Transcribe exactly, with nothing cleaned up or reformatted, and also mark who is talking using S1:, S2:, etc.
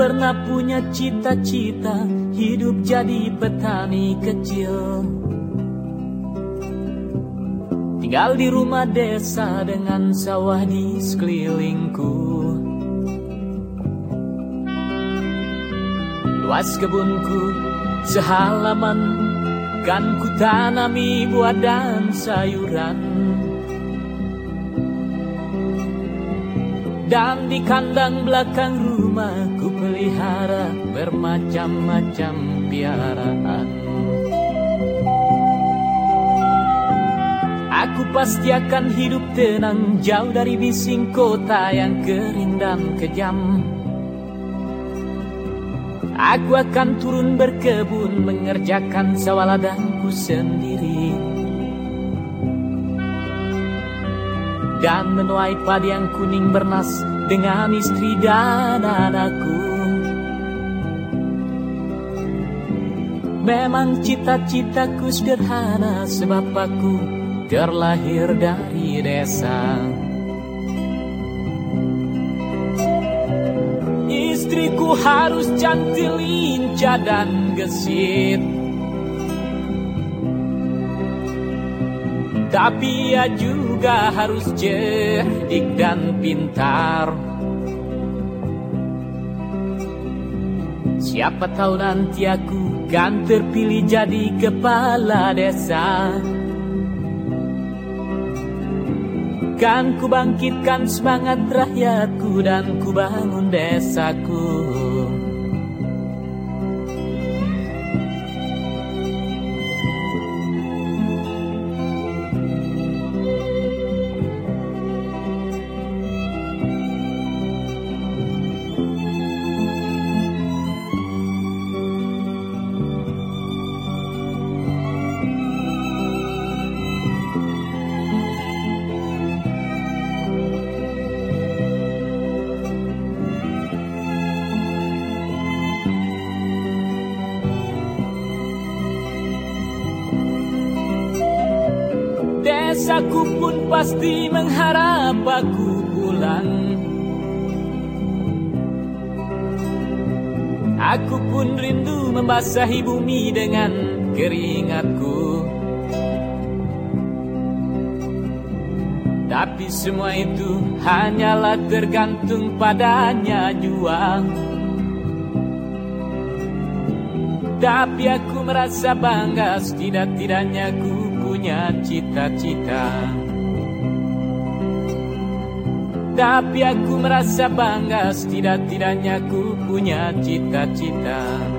S1: pernah punya cita-cita hidup jadi petani kecil, tinggal di rumah desa dengan sawah di sekelilingku. Luas kebunku sehalaman, kan ku tanami buah dan sayuran. Dan di kandang belakang rumah ku pelihara bermacam-macam piaraan. Aku pasti akan hidup tenang jauh dari bising kota yang kering dan kejam. Aku akan turun berkebun mengerjakan sawah ladangku sendiri, dan menuai padi yang kuning bernas dengan istri dan anakku. Memang cita-citaku sederhana sebab aku terlahir dari desa. Istriku harus cantik, lincah dan gesit, tapi ia juga harus cerdik dan pintar. Siapa tahu nanti aku kan terpilih jadi kepala desa. Kan ku bangkitkan semangat rakyatku dan ku bangun desaku. Desaku pun pasti mengharap aku pulang. Aku pun rindu membasahi bumi dengan keringatku. Tapi semua itu hanyalah tergantung padanya jua. Tapi aku merasa bangga setidak-tidaknya ku punya cita-cita. Tapi aku merasa bangga setidak-tidaknya ku punya cita-cita.